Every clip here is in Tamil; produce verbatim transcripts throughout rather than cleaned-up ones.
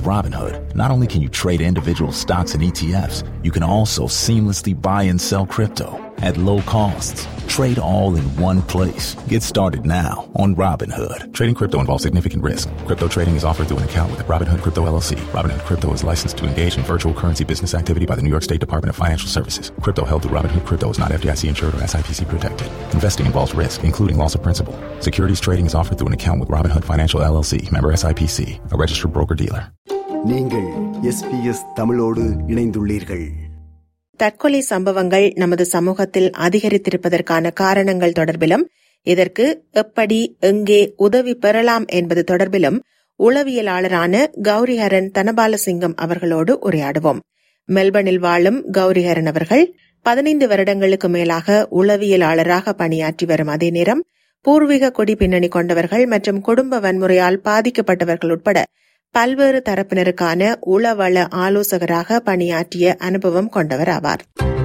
Robinhood, not only can you trade individual stocks and E T Fs, you can also seamlessly buy and sell crypto at low costs. Trade all in one place. Get started now on Robinhood. Trading crypto involves significant risk. Crypto trading is offered through an account with Robinhood Crypto L L C. Robinhood Crypto is licensed to engage in virtual currency business activity by the New York State Department of Financial Services. Crypto held through Robinhood Crypto is not F D I C insured or S I P C protected. Investing involves risk, including loss of principal. Securities trading is offered through an account with Robinhood Financial L L C, member S I P C, a registered broker-dealer. நீங்கள் எஸ் பி எஸ் தமிழோடு இணைந்துள்ளீர்கள். தற்கொலை சம்பவங்கள் நமது சமூகத்தில் அதிகரித்திருப்பதற்கான காரணங்கள் தொடர்பிலும் இதற்கு எப்படி எங்கே உதவி பெறலாம் என்பது தொடர்பிலும் உளவியலாளரான கௌரிஹரன் தனபாலசிங்கம் அவர்களோடு உரையாடுவோம். மெல்பர்னில் வாழும் கௌரிஹரன் அவர்கள் பதினைந்து வருடங்களுக்கு மேலாக உளவியலாளராக பணியாற்றி வரும் அதே நேரம் பூர்வீக குடி பின்னணி கொண்டவர்கள் மற்றும் குடும்ப வன்முறையால் பாதிக்கப்பட்டவர்கள் உட்பட பல்வேறு தரப்பினருக்கான உளவள ஆலோசகராக பணியாற்றிய அனுபவம் கொண்டவர் ஆவார்.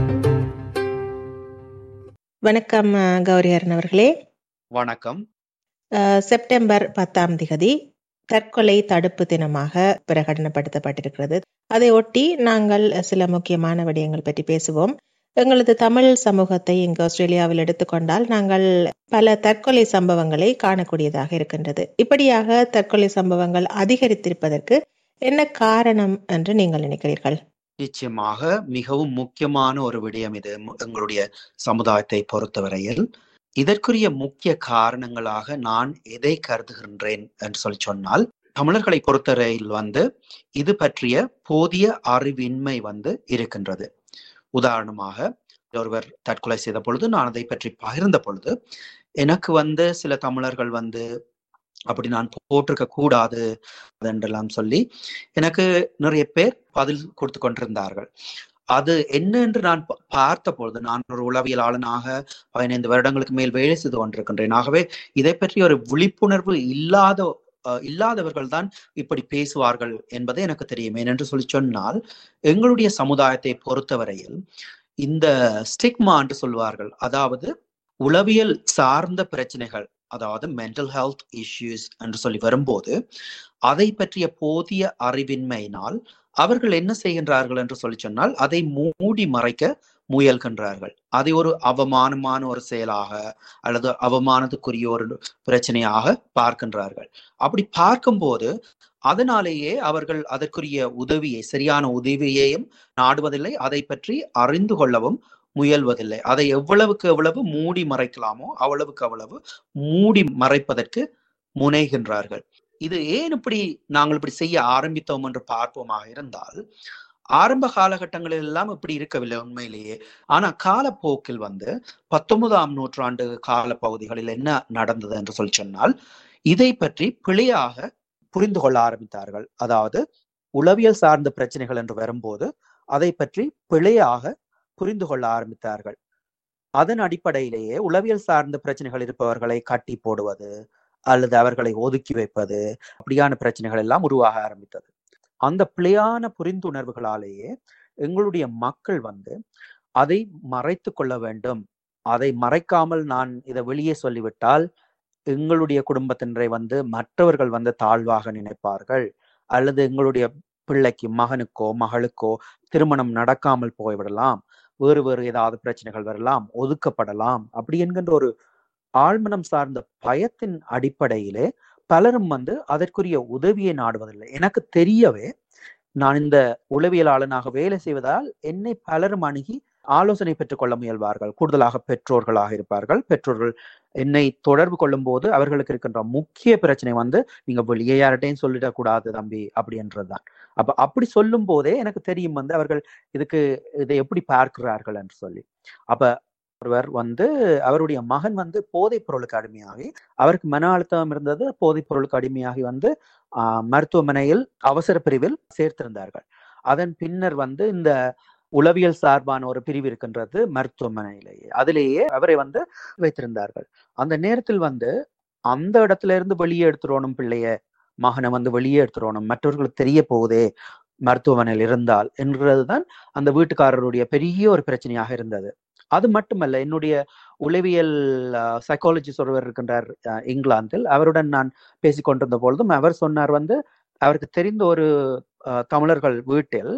வணக்கம் கௌரிஹரன் அவர்களே. வணக்கம். செப்டம்பர் பத்தாம் திகதி தற்கொலை தடுப்பு தினமாக பிரகடனப்படுத்தப்பட்டிருக்கிறது. அதை ஒட்டி நாங்கள் சில முக்கியமான விடயங்கள் பற்றி பேசுவோம். எங்களது தமிழ் சமூகத்தை இங்கு ஆஸ்திரேலியாவில் எடுத்துக்கொண்டால் நாங்கள் பல தற்கொலை சம்பவங்களை காணக்கூடியதாக இருக்கின்றது. இப்படியாக தற்கொலை சம்பவங்கள் அதிகரித்திருப்பதற்கு என்ன காரணம் என்று நீங்கள் நினைக்கிறீர்கள்? நிச்சயமாக மிகவும் முக்கியமான ஒரு விடயம் இது எங்களுடைய சமுதாயத்தை பொறுத்தவரையில். இதற்குரிய முக்கிய காரணங்களாக நான் எதை கருதுகின்றேன் என்று சொல்லி சொன்னால், தமிழர்களை பொறுத்தவரையில் வந்து இது பற்றிய போதிய அறிவின்மை வந்து இருக்கின்றது. உதாரணமாக, ஒருவர் தற்கொலை செய்த பொழுது நான் அதை பற்றி பகிர்ந்த பொழுது எனக்கு வந்து சில தமிழர்கள் வந்து அப்படி நான் போட்டிருக்க கூடாது என்றெல்லாம் சொல்லி எனக்கு நிறைய பேர் பதில் கொடுத்து கொண்டிருந்தார்கள். அது என்ன என்று நான் பார்த்த பொழுது, நான் ஒரு உளவியலாளனாக பதினைந்து வருடங்களுக்கு மேல் வேலை செய்து கொண்டிருக்கின்றேன். ஆகவே இதை பற்றி ஒரு விழிப்புணர்வு இல்லாத இல்லாதவர்கள் தான் இப்படி பேசுவார்கள் என்பதை எனக்கு தெரியும். ஏனென்று சொல்லி சொன்னால், எங்களுடைய சமுதாயத்தை பொறுத்தவரையில் இந்த ஸ்டிக்மா என்று சொல்வார்கள், அதாவது உளவியல் சார்ந்த பிரச்சனைகள், அதாவது மென்டல் ஹெல்த் இஷ்யூஸ் என்று சொல்லி வரும்போது அதை பற்றிய போதிய அறிவின்மையினால் அவர்கள் என்ன செய்கின்றார்கள் என்று சொல்லி சொன்னால் அதை மூடி மறைக்க முயல்கின்றார்கள். அதை ஒரு அவமானமான ஒரு செயலாக அல்லது அவமானத்துக்குரிய ஒரு பிரச்சனையாக பார்க்கின்றார்கள். அப்படி பார்க்கும்போது அதனாலேயே அவர்கள் அதற்குரிய உதவியை, சரியான உதவியையும் நாடுவதில்லை, அதை பற்றி அறிந்து கொள்ளவும் முயல்வதில்லை. அதை எவ்வளவுக்கு எவ்வளவு மூடி மறைக்கலாமோ அவ்வளவுக்கு அவ்வளவு மூடி மறைப்பதற்கு முனைகின்றார்கள். இது ஏன் இப்படி நாங்கள் இப்படி செய்ய ஆரம்பித்தோம் என்று பார்ப்போமாக இருந்தால், ஆரம்ப காலகட்டங்களில் எல்லாம் இப்படி இருக்கவில்லை உண்மையிலேயே. ஆனா காலப்போக்கில் வந்து பத்தொன்பதாம் நூற்றாண்டு கால பகுதிகளில் என்ன நடந்தது என்று சொல்லி சொன்னால், இதை பற்றி பிழையாக புரிந்து கொள்ள ஆரம்பித்தார்கள். அதாவது உளவியல் சார்ந்த பிரச்சனைகள் என்று வரும்போது அதை பற்றி பிழையாக புரிந்து கொள்ள ஆரம்பித்தார்கள். அதன் அடிப்படையிலேயே உளவியல் சார்ந்த பிரச்சனைகள் இருப்பவர்களை கட்டி போடுவது அல்லது அவர்களை ஒதுக்கி வைப்பது, அப்படியான பிரச்சனைகள் எல்லாம் உருவாக ஆரம்பித்தது. அந்த பிழையான புரிந்துணர்வுகளாலேயே எங்களுடைய மக்கள் வந்து அதை மறைத்து கொள்ள வேண்டும். அதை மறைக்காமல் நான் இதை வெளியே சொல்லிவிட்டால் எங்களுடைய குடும்பத்தினரை வந்து மற்றவர்கள் வந்து தாழ்வாக நினைப்பார்கள், அல்லது எங்களுடைய பிள்ளைக்கு, மகனுக்கோ மகளுக்கோ திருமணம் நடக்காமல் போய்விடலாம், வேறு வேறு ஏதாவது பிரச்சனைகள் வரலாம், ஒதுக்கப்படலாம், அப்படி என்கின்ற ஒரு ஆழ்மனம் சார்ந்த பயத்தின் அடிப்படையிலே பலரும் வந்து அதற்குரிய உதவியை நாடுவதில்லை. எனக்கு தெரியவே நான் இந்த உளவியலாளனாக வேலை செய்வதால் என்னை பலரும் அணுகி ஆலோசனை பெற்றுக் கொள்ள முயல்வார்கள். கூடுதலாக பெற்றோர்களாக இருப்பார்கள். பெற்றோர்கள் என்னை தொடர்பு கொள்ளும் போது அவர்களுக்கு இருக்கின்ற முக்கிய பிரச்சனை வந்து, நீங்க வெளியே யார்கிட்டையும் சொல்லிடக்கூடாது தம்பி அப்படின்றதுதான். அப்ப அப்படி சொல்லும் போதே எனக்கு தெரியும் வந்து அவர்கள் இதுக்கு இதை எப்படி பார்க்கிறார்கள் என்று சொல்லி. அப்ப ஒருவர் வந்து அவருடைய மகன் வந்து போதைப் பொருளுக்கு அடிமையாகி, அவருக்கு மன அழுத்தம் இருந்தது, போதைப் பொருளுக்கு அடிமையாகி வந்து ஆஹ் மருத்துவமனையில் அவசர பிரிவில் சேர்த்திருந்தார்கள். அதன் பின்னர் வந்து இந்த உளவியல் சார்பான ஒரு பிரிவு இருக்கின்றது மருத்துவமனையிலேயே, அதிலேயே அவரை வந்து வைத்திருந்தார்கள். அந்த நேரத்தில் வந்து அந்த இடத்துல இருந்து வெளியே எடுத்துடணும், பிள்ளைய மகனை வந்து வெளியே எடுத்துடணும், மற்றவர்களுக்கு தெரிய போகுதே மருத்துவமனையில் இருந்தால் என்றதுதான் அந்த வீட்டுக்காரருடைய பெரிய ஒரு பிரச்சனையாக இருந்தது. அது மட்டுமல்ல, என்னுடைய உளவியல் சைக்காலஜிஸ்ட் ஒருவர் இருக்கின்றார் இங்கிலாந்தில். அவருடன் நான் பேசிக்கொண்டிருந்த பொழுதும் அவர் சொன்னார் வந்து, அவருக்கு தெரிந்த ஒரு அஹ், தமிழர்கள் வீட்டில்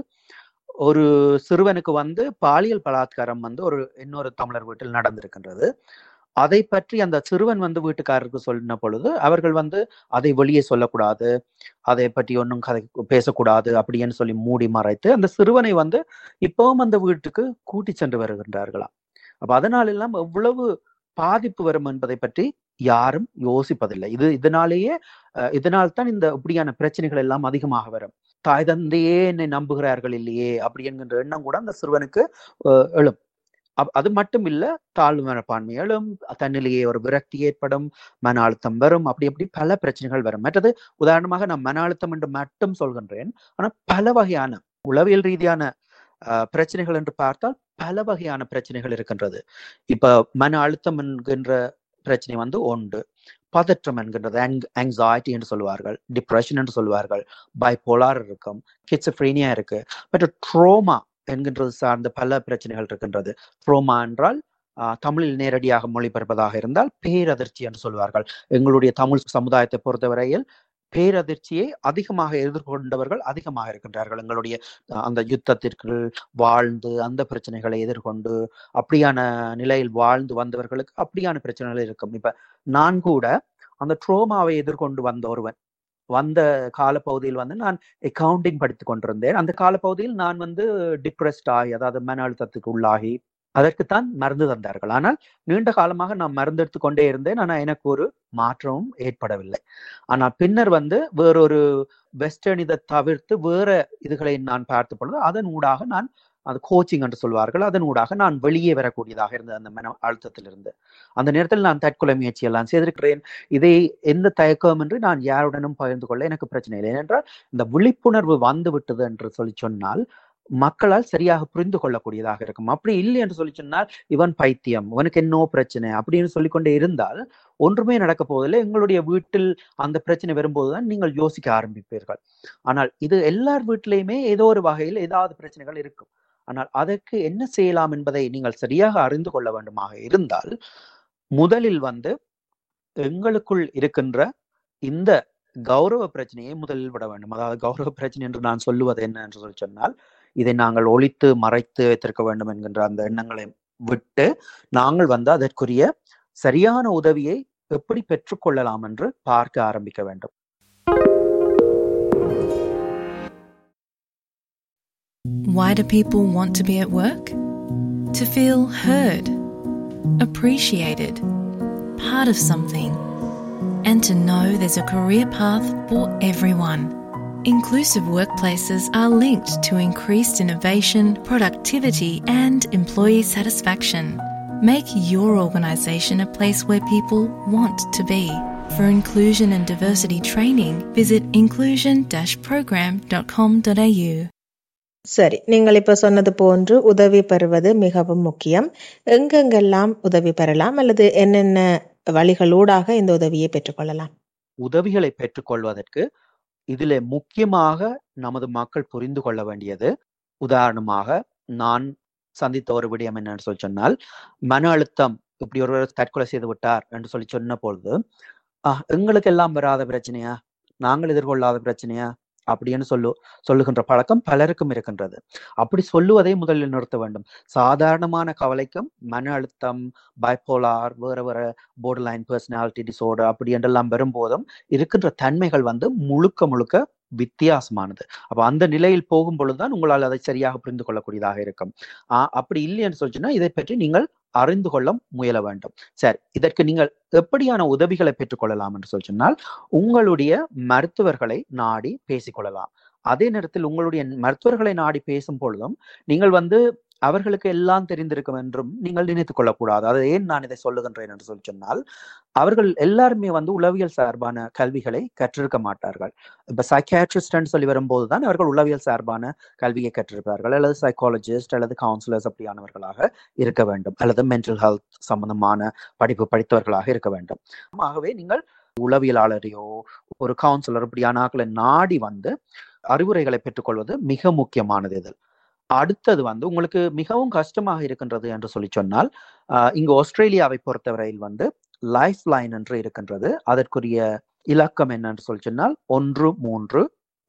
ஒரு சிறுவனுக்கு வந்து பாலியல் பலாத்காரம் வந்து ஒரு இன்னொரு தமிழர் வீட்டில் நடந்திருக்கின்றது. அதை பற்றி அந்த சிறுவன் வந்து வீட்டுக்காரருக்கு சொன்ன பொழுது அவர்கள் வந்து அதை வெளியே சொல்லக்கூடாது, அதை பற்றி ஒன்றும் கதை பேசக்கூடாது அப்படின்னு சொல்லி மூடி மறைத்து அந்த சிறுவனை வந்து இப்பவும் அந்த வீட்டுக்கு கூட்டி சென்று வருகின்றார்களாம். அப்ப அதனால எல்லாம் எவ்வளவு பாதிப்பு வரும் என்பதை பற்றி யாரும் யோசிப்பதில்லை. இது இதனாலேயே அஹ், இதனால்தான் இந்த இப்படியான பிரச்சனைகள் எல்லாம் அதிகமாக வரும். தாய் தந்தையே என்னை நம்புகிறார்கள் இல்லையே அப்படி என்கின்ற எண்ணம் கூட அந்த சிறுவனுக்கு அஹ், எழும். அப்- அது மட்டும் இல்ல, தாழ்வு மனப்பான்மை எழும், தன்னிலேயே ஒரு விரக்தி ஏற்படும், மன அழுத்தம் வரும், அப்படி அப்படி பல பிரச்சனைகள் வரும். மற்றது உதாரணமாக நான் மன அழுத்தம் என்று மட்டும் சொல்கின்றேன். ஆனா பல வகையான உளவியல் ரீதியான அஹ், பிரச்சனைகள் என்று பார்த்தால் பல வகையான பிரச்சனைகள் இருக்கின்றது. இப்ப மன அழுத்தம் என்கின்ற பிரச்சனை வந்து உண்டு, பதற்றம் என்கின்றது, ஆங்ஸைட்டி என்று சொல்லுவார்கள், டிப்ரெஷன் என்று சொல்லுவார்கள், பைபோலார் இருக்கும், கிட்சப்ரீனியா இருக்கு, பட் ட்ரோமா என்கின்றது சார்ந்த பல பிரச்சனைகள் இருக்கின்றது. ட்ரோமா என்றால் ஆஹ், தமிழில் நேரடியாக மொழிபெயர்ப்பதாக இருந்தால் பேரதிர்ச்சி என்று சொல்வார்கள். எங்களுடைய தமிழ் சமுதாயத்தை பொறுத்தவரையில் பேரதிர்ச்சியை அதிகமாக எதிர்கொண்டவர்கள் அதிகமாக இருக்கின்றார்கள். எங்களுடைய அஹ், அந்த யுத்தத்திற்கு வாழ்ந்து அந்த பிரச்சனைகளை எதிர்கொண்டு அப்படியான நிலையில் வாழ்ந்து வந்தவர்களுக்கு அப்படியான பிரச்சனைகள் இருக்கும். இப்ப நான் கூட அந்த ட்ரோமாவை எதிர்கொண்டு வந்த ஒருவன். வந்த காலப்பகுதியில் வந்து நான் அக்கவுண்டிங் படித்துக் கொண்டிருந்தேன். அந்த காலப்பகுதியில் நான் வந்து டிப்ரெஸ்ட் ஆகி, அதாவது மன அழுத்தத்துக்கு உள்ளாகி, அதற்குத்தான் மருந்து தந்தார்கள். ஆனால் நீண்ட காலமாக நான் மருந்து எடுத்துக்கொண்டே இருந்தேன். ஆனால் எனக்கு ஒரு மாற்றமும் ஏற்படவில்லை. ஆனால் பின்னர் வந்து வேறொரு வெஸ்டர்ன் இதை தவிர்த்து வேற இதுகளை நான் பார்த்த பொழுது அதன் ஊடாக நான் அது கோச்சிங் என்று சொல்வார்கள், அதன் ஊடாக நான் வெளியே வரக்கூடியதாக இருந்தது அந்த மன அழுத்தத்திலிருந்து. அந்த நேரத்தில் நான் தற்கொலை முயற்சி எல்லாம் செய்திருக்கிறேன். இதை எந்த தயக்கம் என்று நான் யாருடனும் பகிர்ந்து கொள்ள எனக்கு பிரச்சனை இல்லை. ஏனென்றால் இந்த விழிப்புணர்வு வந்து விட்டது என்று சொல்லி சொன்னால் மக்களால் சரியாக புரிந்து கொள்ளக்கூடியதாக இருக்கும். அப்படி இல்லை என்று சொல்லி சொன்னால் இவன் பைத்தியம், இவனுக்கு என்னோ பிரச்சனை அப்படின்னு சொல்லிக்கொண்டே இருந்தால் ஒன்றுமே நடக்க போவதில்லை. எங்களுடைய வீட்டில் அந்த பிரச்சனை வரும்போதுதான் நீங்கள் யோசிக்க ஆரம்பிப்பீர்கள். ஆனால் இது எல்லார் வீட்டிலையுமே ஏதோ ஒரு வகையில் ஏதாவது பிரச்சனைகள் இருக்கும். ஆனால் அதற்கு என்ன செய்யலாம் என்பதை நீங்கள் சரியாக அறிந்து கொள்ள வேண்டுமாக இருந்தால் முதலில் வந்து எங்களுக்குள் இருக்கின்ற இந்த கௌரவ பிரச்சனையை முதலில் விட வேண்டும். அதாவது கௌரவ பிரச்சனை என்று நான் சொல்லுவது என்ன என்று சொல்லி சொன்னால், இதை நாங்கள் ஒழித்து மறைத்து வைத்திருக்க வேண்டும் என்கின்ற அந்த எண்ணங்களை விட்டு நாங்கள் வந்து அதற்குரிய சரியான உதவியை எப்படி பெற்றுக்கொள்ளலாம் என்று பார்க்க ஆரம்பிக்க வேண்டும். Why do people want to be at work? To feel heard, appreciated, part of something, and to know there's a career path for everyone. Inclusive workplaces are linked to increased innovation, productivity, and employee satisfaction. Make your organisation a place where people want to be. For inclusion and diversity training, visit inclusion dash program dot com dot a u. சரி, நீங்கள் இப்ப சொன்னது போன்று உதவி பெறுவது மிகவும் முக்கியம். எங்கெங்கெல்லாம் உதவி பெறலாம் அல்லது என்னென்ன வழிகளூடாக இந்த உதவியை பெற்றுக்கொள்ளலாம்? உதவிகளை பெற்றுக்கொள்வதற்கு இதிலே முக்கியமாக நமது மக்கள் புரிந்து கொள்ள வேண்டியது, உதாரணமாக நான் சந்தித்த ஒரு விடயம் என்னன்னு சொல்லி சொன்னால், மன அழுத்தம், இப்படி ஒருவர் தற்கொலை செய்து விட்டார் என்று சொல்லி சொன்ன பொழுது ஆஹ் எங்களுக்கு எல்லாம் வராத பிரச்சனையா, நாங்கள் எதிர்கொள்ளாத பிரச்சனையா அப்படின்னு சொல்லு சொல்லுகின்ற பழக்கம் பலருக்கும் இருக்கின்றது. அப்படி சொல்லுவதை முதலில் நிறுத்த வேண்டும். சாதாரணமான கவலைக்கும் மன அழுத்தம், பைபோலார், வேற வேற போர்டர் லைன் பர்சனாலிட்டி டிசார்டர் அப்படி என்றெல்லாம் வரும்போதும் இருக்கின்ற தன்மைகள் வந்து முழுக்க முழுக்க வித்தியாசமானது. அப்ப அந்த நிலையில் போகும் பொழுதுதான் உங்களால் அதை சரியாக புரிந்து கொள்ளக்கூடியதாக இருக்கும். ஆஹ் அப்படி இல்லை என்று சொல்லிச்சுன்னா இதை பற்றி நீங்கள் அறிந்து கொள்ள முயல வேண்டும். சரி, இதற்கு நீங்கள் எப்படியான உதவிகளை பெற்றுக்கொள்ளலாம் என்று சொல்லி சொன்னால், உங்களுடைய மருத்துவர்களை நாடி பேசிக்கொள்ளலாம். அதே நேரத்தில் உங்களுடைய மருத்துவர்களை நாடி பேசும் பொழுதும் நீங்கள் வந்து அவர்களுக்கு எல்லாம் தெரிந்திருக்கும் என்றும் நீங்கள் நினைத்துக் கொள்ளக்கூடாது. அது ஏன் நான் இதை சொல்லுகின்றேன் என்று சொல்லி சொன்னால், அவர்கள் எல்லாருமே வந்து உளவியல் சார்பான கல்விகளை கற்றிருக்க மாட்டார்கள். இப்ப சைக்கியாட்ரிஸ்ட் சொல்லி வரும்போதுதான் அவர்கள் உளவியல் சார்பான கல்வியை கற்றிருப்பார்கள், அல்லது சைக்காலஜிஸ்ட் அல்லது கவுன்சிலர்ஸ் அப்படியானவர்களாக இருக்க வேண்டும், அல்லது மென்டல் ஹெல்த் சம்பந்தமான படிப்பு படித்தவர்களாக இருக்க வேண்டும். ஆகவே நீங்கள் உளவியலாளரையோ ஒரு கவுன்சிலர் அப்படியான ஆட்களை நாடி வந்து அறிவுரைகளை பெற்றுக்கொள்வது மிக முக்கியமானது. இதில் அடுத்தது வந்து உங்களுக்கு மிகவும் கஷ்டமாக இருக்கின்றது என்று சொல்லி சொன்னால், ஆஹ் இங்கு ஆஸ்திரேலியாவை பொறுத்தவரையில் வந்து லைஃப் லைன் என்று இருக்கின்றது. அதற்குரிய இலக்கம் என்னன்னு சொல்லி சொன்னால் ஒன்று மூன்று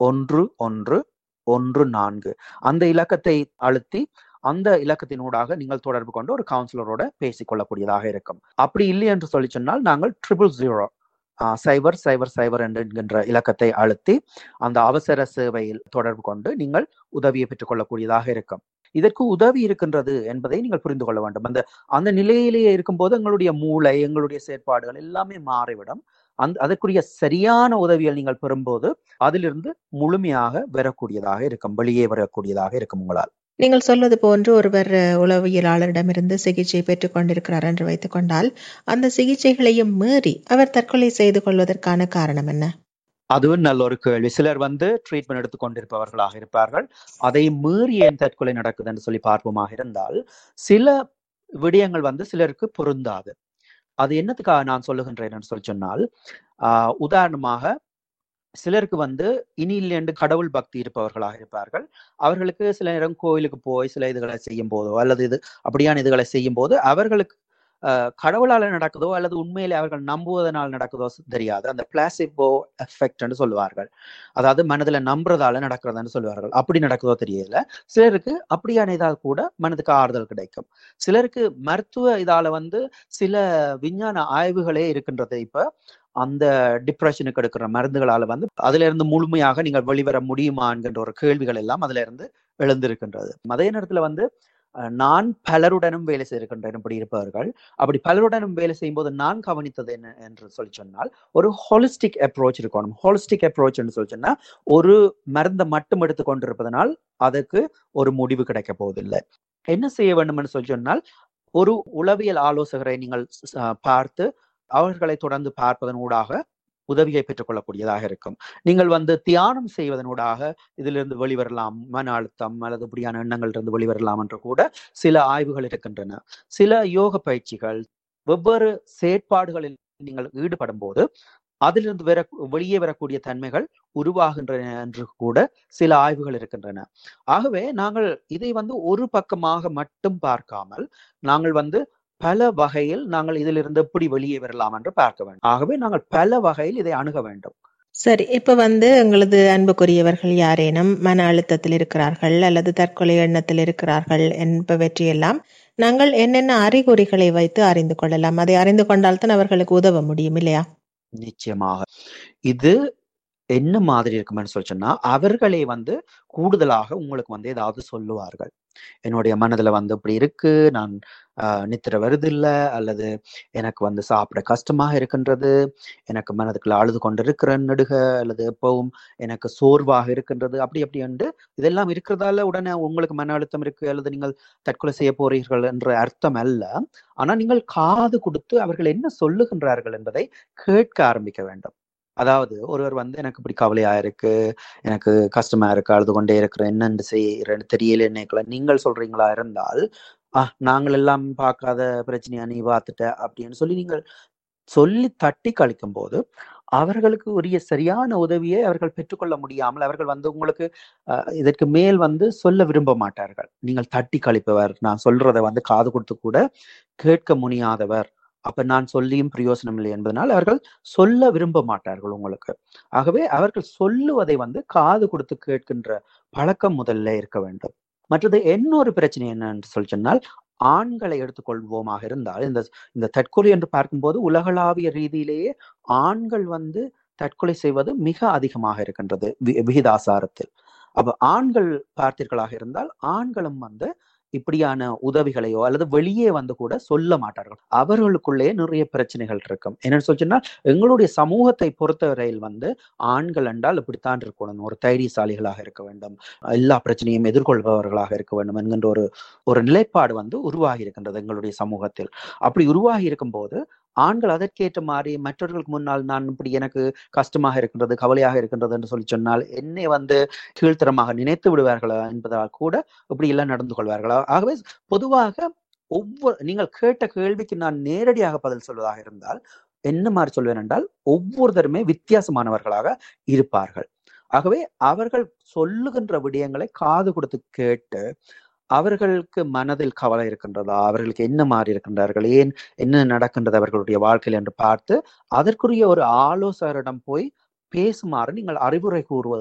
ஒன்று ஒன்று ஒன்று நான்கு அந்த இலக்கத்தை அழுத்தி அந்த இலக்கத்தினூடாக நீங்கள் தொடர்பு கொண்டு ஒரு கவுன்சிலரோட பேசிக்கொள்ளக்கூடியதாக இருக்கும். அப்படி இல்லை என்று சொல்லி சொன்னால் நாங்கள் ட்ரிபிள் ஜீரோ சைபர் சைபர் சைபர் என்கின்ற இலக்கத்தை அழுத்தி அந்த அவசர சேவையில் தொடர்பு கொண்டு நீங்கள் உதவியை பெற்றுக் கொள்ளக்கூடியதாக இருக்கும். இதற்கு உதவி இருக்கின்றது என்பதை நீங்கள் புரிந்து கொள்ள வேண்டும். அந்த அந்த நிலையிலேயே இருக்கும்போது எங்களுடைய மூளை, எங்களுடைய செயற்பாடுகள் எல்லாமே மாறிவிடும். அந்த அதற்குரிய சரியான உதவியை நீங்கள் பெறும்போது அதிலிருந்து முழுமையாக வரக்கூடியதாக இருக்கும், வெளியே வரக்கூடியதாக இருக்கும் உங்களால். நீங்கள் சொல்வது போன்று ஒருவர் உளவியலாளரிடமிருந்து சிகிச்சை பெற்றுக் கொண்டிருக்கிறார் என்று வைத்துக் கொண்டால் அந்த சிகிச்சைகளையும் மீறி அவர் தற்கொலை செய்து கொள்வதற்கான காரணம் என்ன? அதுவும் நல்ல ஒரு கேள்வி. சிலர் வந்து ட்ரீட்மெண்ட் எடுத்துக் கொண்டிருப்பவர்களாக இருப்பார்கள். அதை மீறி ஏன் தற்கொலை நடக்குது என்று சொல்லி பார்ப்போமாக இருந்தால் சில விடயங்கள் வந்து சிலருக்கு பொருந்தாது. அது என்னத்துக்காக நான் சொல்லுகின்றேன் என்று சொல்லி சொன்னால், ஆஹ் உதாரணமாக சிலருக்கு வந்து இனியிலேண்டு கடவுள் பக்தி இருப்பவர்களாக இருப்பார்கள். அவர்களுக்கு சில நேரம் கோயிலுக்கு போய் சில இதுகளை செய்யும் போதோ அல்லது இது அப்படியான இதுகளை செய்யும் போது அவர்களுக்கு அஹ் கடவுளால நடக்குதோ அல்லது உண்மையிலே அவர்கள் நம்புவதனால் நடக்குதோ தெரியாது. அந்த பிளாசிபோ எஃபெக்ட் என்று சொல்லுவார்கள். அதாவது மனதுல நம்புறதால நடக்கிறதுன்னு சொல்லுவார்கள். அப்படி நடக்குதோ தெரியல. சிலருக்கு அப்படியான இதால் கூட மனதுக்கு ஆறுதல் கிடைக்கும். சிலருக்கு மருத்துவ இதால வந்து சில விஞ்ஞான ஆய்வுகளே இருக்கின்றது. இப்ப அந்த டிப்ரெஷனுக்கு எடுக்கிற மருந்துகளால வந்து அதுல இருந்து முழுமையாக நீங்கள் வெளிவர முடியுமா என்கின்ற ஒரு கேள்விகள் எல்லாம் அதுல இருந்து எழுந்திருக்கின்றது. அதே நேரத்துல வந்து நான் பலருடனும் வேலை செய்திருக்கின்றேன் இப்படி இருப்பவர்கள். அப்படி பலருடனும் வேலை செய்யும் போது நான் கவனித்தது என்ன என்று சொல்லி சொன்னால், ஒரு ஹோலிஸ்டிக் அப்ரோச் இருக்கணும். ஹோலிஸ்டிக் அப்ரோச் என்று சொல்லி சொன்னா ஒரு மருந்தை மட்டும் எடுத்து கொண்டிருப்பதனால் அதுக்கு ஒரு முடிவு கிடைக்க போவதில்லை. என்ன செய்ய வேண்டும் என்று சொல்லி சொன்னால், ஒரு உளவியல் ஆலோசகரை நீங்கள் பார்த்து அவர்களை தொடர்ந்து பார்ப்பதன் ஊடாக உதவியை பெற்றுக் கொள்ளக்கூடியதாக இருக்கும். நீங்கள் வந்து தியானம் செய்வதனூடாக இதிலிருந்து வெளிவரலாம், மன அழுத்தம் அல்லது இப்படியான எண்ணங்கள் இருந்து வெளிவரலாம் என்று கூட சில ஆய்வுகள் இருக்கின்றன. சில யோக பயிற்சிகள், வெவ்வேறு செயற்பாடுகளில் நீங்கள் ஈடுபடும் போது அதிலிருந்து வர வெளியே வரக்கூடிய தன்மைகள் உருவாகின்றன என்று கூட சில ஆய்வுகள் இருக்கின்றன. ஆகவே நாங்கள் இதை வந்து ஒரு பக்கமாக மட்டும் பார்க்காமல் நாங்கள் வந்து பல வகையில் நாங்கள் இதிலிருந்து எப்படி வெளியே வரலாம் என்று பார்க்க வேண்டும். ஆகவே நாங்கள் பல வகையில் இதை அணுக வேண்டும். சரி, இப்ப வந்து எங்களது அன்புக்குரியவர்கள் யாரேனும் மன அழுத்தத்தில் இருக்கிறார்கள் அல்லது தற்கொலை எண்ணத்தில் இருக்கிறார்கள் என்பவற்றையெல்லாம் நாங்கள் என்னென்ன அறிகுறிகளை வைத்து அறிந்து கொள்ளலாம்? அதை அறிந்து கொண்டால்தான் அவர்களுக்கு உதவ முடியும் இல்லையா? நிச்சயமாக. இது என்ன மாதிரி இருக்குமென்னு சொல்லி சொன்னா, அவர்களே வந்து கூடுதலாக உங்களுக்கு வந்து ஏதாவது சொல்லுவார்கள். என்னுடைய மனதுல வந்து இப்படி இருக்கு, நான் ஆஹ் நித்திர வருது இல்ல, அல்லது எனக்கு வந்து சாப்பிட கஷ்டமாக இருக்கின்றது, எனக்கு மனதுக்குள்ள அழுது கொண்டு இருக்கிறேன் நடுக, அல்லது எப்பவும் எனக்கு சோர்வாக இருக்கின்றது, அப்படி அப்படி என்று இதெல்லாம் இருக்கிறதால உடனே உங்களுக்கு மன அழுத்தம் இருக்கு அல்லது நீங்கள் தற்கொலை செய்ய போறீர்கள் என்ற அர்த்தம் அல்ல. ஆனா நீங்கள் காது கொடுத்து அவர்கள் என்ன சொல்லுகின்றார்கள் என்பதை கேட்க ஆரம்பிக்க வேண்டும். அதாவது ஒருவர் வந்து எனக்கு இப்படி கவலையா இருக்கு, எனக்கு கஷ்டமா இருக்கு, அழுது கொண்டே இருக்கிறேன், என்னென்று செய்யறேன்னு தெரியல, என்னைக்குள்ள நீங்கள் சொல்றீங்களா இருந்தால், ஆஹ் நாங்கள் எல்லாம் பார்க்காத பிரச்சனையா நீ பார்த்துட்ட அப்படின்னு சொல்லி நீங்கள் சொல்லி தட்டி கழிக்கும் போது அவர்களுக்கு உரிய சரியான உதவியை அவர்கள் பெற்றுக்கொள்ள முடியாமல் அவர்கள் வந்து உங்களுக்கு அஹ் இதற்கு மேல் வந்து சொல்ல விரும்ப மாட்டார்கள். நீங்கள் தட்டி கழிப்பவர், நான் சொல்றதை வந்து காது கொடுத்து கூட கேட்க முடியாதவர், அப்ப நான் சொல்லியும் பிரயோசனம் இல்லை என்பதனால் அவர்கள் சொல்ல விரும்ப மாட்டார்கள் உங்களுக்கு. ஆகவே அவர்கள் சொல்லுவதை வந்து காது கொடுத்து கேட்கின்ற பழக்கம் முதல்ல இருக்க வேண்டும். மற்றது இன்னொரு பிரச்சனை என்னன்னு சொல்லி சொன்னால், ஆண்களை எடுத்துக்கொள்வோமாக இருந்தால் இந்த இந்த தற்கொலை என்று பார்க்கும்போது உலகளாவிய ரீதியிலேயே ஆண்கள் வந்து தற்கொலை செய்வது மிக அதிகமாக இருக்கின்றது விகிதாசாரத்தில். அப்ப ஆண்கள் பார்த்தீர்களாக இருந்தால் ஆண்களும் வந்து இப்படியான உதவிகளையோ அல்லது வெளியே வந்து கூட சொல்ல மாட்டார்கள். அவர்களுக்குள்ளே நிறைய பிரச்சனைகள் இருக்கும். என்னன்னு சொல்லிச்சுன்னா, எங்களுடைய சமூகத்தை பொறுத்தவரையில் வந்து ஆண்கள் என்றால் இப்படித்தான் இருக்கணும், ஒரு தைரியசாலிகளாக இருக்க வேண்டும், எல்லா பிரச்சனையும் எதிர்கொள்பவர்களாக இருக்க வேண்டும் என்கின்ற ஒரு ஒரு நிலைப்பாடு வந்து உருவாகி இருக்கின்றது எங்களுடைய சமூகத்தில். அப்படி உருவாகி இருக்கும் போது ஆண்கள் அதற்கேற்ற மாதிரி மற்றவர்களுக்கு முன்னால் நான் இப்படி எனக்கு கஷ்டமாக இருக்கின்றது, கவலையாக இருக்கின்றது என்று சொல்லி சொன்னால் என்னை வந்து கீழ்த்தரமாக நினைத்து விடுவார்களா என்பதால் கூட இப்படி எல்லாம் நடந்து கொள்வார்களா. ஆகவே பொதுவாக ஒவ்வொரு நீங்கள் கேட்ட கேள்விக்கு நான் நேரடியாக பதில் சொல்வதாக இருந்தால் என்ன மாதிரி சொல்வேன் என்றால், ஒவ்வொருத்தருமே வித்தியாசமானவர்களாக இருப்பார்கள். ஆகவே அவர்கள் சொல்லுகின்ற விடயங்களை காது கொடுத்து கேட்டு அவர்களுக்கு மனதில் கவலை இருக்கின்றதா, அவர்களுக்கு என்ன மாறி இருக்கின்றார்கள், ஏன் என்ன நடக்கின்றது அவர்களுடைய வாழ்க்கையில் என்று பார்த்து அதற்குரிய ஒரு ஆலோசகரிடம் போய் பேசுமாறு நீங்கள் அறிவுரை கூறுவதுதான்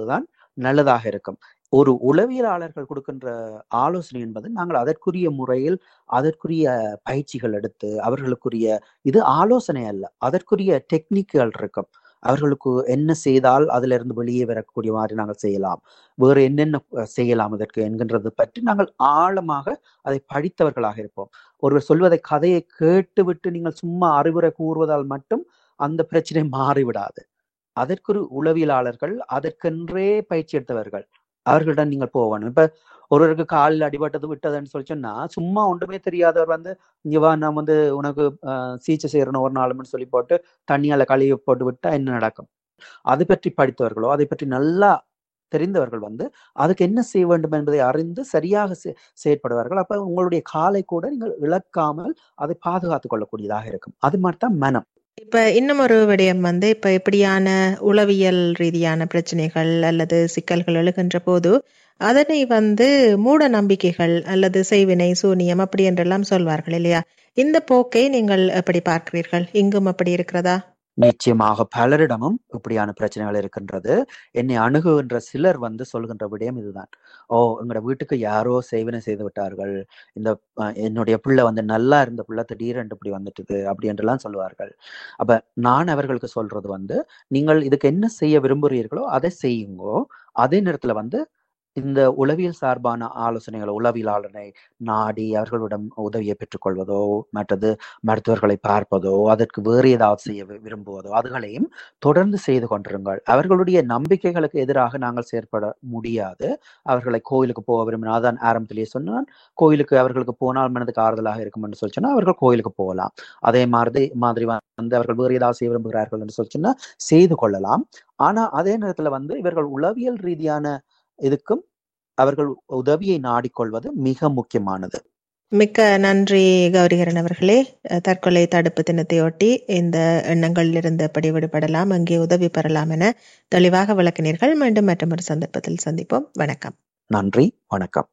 நல்லதாக இருக்கும். ஒரு உளவியலாளர்கள் கொடுக்கின்ற ஆலோசனை என்பது நாங்கள் அதற்குரிய முறையில் அதற்குரிய பயிற்சிகள் எடுத்து அவர்களுக்குரிய இது ஆலோசனை அல்ல, அதற்குரிய டெக்னிக்குகள் இருக்கும். அவர்களுக்கு என்ன செய்தால் அதுல இருந்து வெளியே வரக்கூடிய மாதிரி நாங்கள் செய்யலாம், வேறு என்னென்ன செய்யலாம் அதற்கு என்கின்றது பற்றி நாங்கள் ஆழமாக அதை படித்தவர்களாக இருப்போம். ஒருவர் சொல்வதை கதையை கேட்டு விட்டு நீங்கள் சும்மா அறிவுரை கூறுவதால் மட்டும் அந்த பிரச்சனை மாறிவிடாது. அதற்கு உளவியலாளர்கள், அதற்கென்றே பயிற்சி எடுத்தவர்கள், அவர்களிடம் நீங்கள் போகணும். இப்ப ஒருவருக்கு காலில் அடிபட்டது விட்டதுன்னு சொல்லி சொன்னா சும்மா ஒன்றுமே தெரியாதவர் வந்து இங்கவா நான் வந்து உனக்கு அஹ் சிகிச்சை செய்யறணும் ஒரு நாளுன்னு சொல்லி போட்டு தண்ணியால கழுவி போட்டு விட்டா என்ன நடக்கும்? அதை பற்றி படித்தவர்களோ அதை பற்றி நல்லா தெரிந்தவர்கள் வந்து அதுக்கு என்ன செய்ய வேண்டும் என்பதை அறிந்து சரியாக செயற்படுவார்கள். அப்ப உங்களுடைய காலை கூட நீங்கள் இழக்காமல் அதை பாதுகாத்துக் கொள்ளக்கூடியதாக இருக்கும். அது மாதிரிதான் மனம். இப்ப இன்னும் ஒரு விடயம் வந்து இப்ப இப்படியான உளவியல் ரீதியான பிரச்சனைகள் அல்லது சிக்கல்கள் எழுகின்ற போது அதனை வந்து மூட நம்பிக்கைகள் அல்லது செய்வினை சூனியம் அப்படி என்றெல்லாம் சொல்வார்கள் இல்லையா? இந்த போக்கை நீங்கள் எப்படி பார்க்கிறீர்கள்? இங்கும் அப்படி இருக்கிறதா? நிச்சயமாக பலரிடமும் இப்படியான பிரச்சனைகள் இருக்கின்றது. என்னை அணுகுகின்ற சிலர் வந்து சொல்கின்ற விடயம் இதுதான். ஓ, எங்களோட வீட்டுக்கு யாரோ செய்வினை செய்து விட்டார்கள், இந்த என்னுடைய பிள்ளை வந்து நல்லா இருந்த பிள்ளை திடீரென்று இப்படி வந்துட்டுது அப்படி என்றெல்லாம் சொல்லுவார்கள். அப்ப நான் அவர்களுக்கு சொல்றது வந்து, நீங்கள் இதுக்கு என்ன செய்ய விரும்புகிறீர்களோ அதை செய்யுங்கோ. அதே நேரத்துல வந்து இந்த உளவியல் சார்பான ஆலோசனைகளை உளவியலாளனை நாடி அவர்களிடம் உதவியை பெற்றுக்கொள்வதோ மற்றது மருத்துவர்களை பார்ப்பதோ அதற்கு வேறு ஏதாவது செய்ய விரும்புவதோ அதுகளையும் தொடர்ந்து செய்து கொண்டிருங்கள். அவர்களுடைய நம்பிக்கைகளுக்கு எதிராக நாங்கள் செயற்பட முடியாது. அவர்களை கோயிலுக்கு போக விரும்பினா, அதான் ஆரம்பத்திலேயே சொன்னான், கோயிலுக்கு அவர்களுக்கு போனால் மனதுக்கு ஆறுதலாக இருக்கும் என்று சொல்லி சொன்னா அவர்கள் கோயிலுக்கு போகலாம். அதே மாதிரி மாதிரி வந்து அவர்கள் வேறு ஏதாவது செய்ய விரும்புகிறார்கள் என்று சொல்லி சொன்னா செய்து கொள்ளலாம். ஆனா அதே நேரத்துல வந்து இவர்கள் உளவியல் ரீதியான இதுக்கும் அவர்கள் உதவியை நாடிக்கொள்வது மிக முக்கியமானது. மிக்க நன்றி கௌரிகரன் அவர்களே. தற்கொலை தடுப்பு தினத்தையொட்டி இந்த எண்ணங்களில் இருந்து எப்படி விடுபடலாம், அங்கே உதவி பெறலாம் என தெளிவாக விளக்கினீர்கள். மீண்டும் மற்றொரு சந்தர்ப்பத்தில் சந்திப்போம். வணக்கம். நன்றி, வணக்கம்.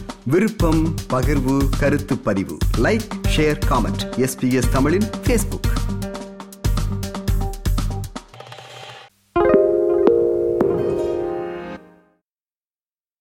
விருப்பம், பகிர்வு, கருத்து பதிவு, லைக், ஷேர், காமெண்ட். எஸ்பிஎஸ் தமிழின் ஃபேஸ்புக்.